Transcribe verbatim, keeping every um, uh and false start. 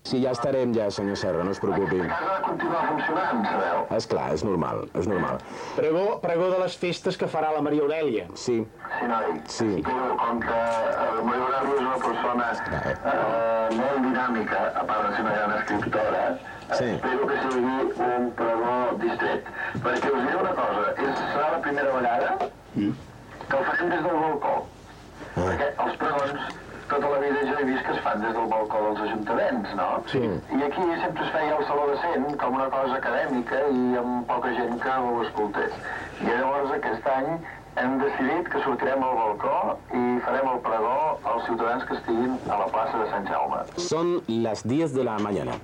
Sí, ja estarem ja, senyor Serra, no es preocupi. Aquesta casa continua funcionant, sabeu? Esclar, és normal, és normal. Pregó, pregó de les festes que farà la Maria Aurèlia. Sí. Sí, noi. Sí. I com que la Maria Aurèlia és una persona eh, molt dinàmica, a part de ser una gran escriptora, sí. Espero que sigui un pregó distret. Perquè us diré una cosa, és, serà la primera vegada mm. que el farem des del balcó. Ah. Perquè els pregons tota la vida jo he vist que es fan des del balcó dels ajuntaments, no? Sí. I aquí sempre es feia el Saló de Cent com una cosa acadèmica i amb poca gent que ho escoltés. I llavors aquest any hem decidit que sortirem al balcó i farem el pregó als ciutadans que estiguin a la plaça de Sant Jaume. Son las diez de la mañana.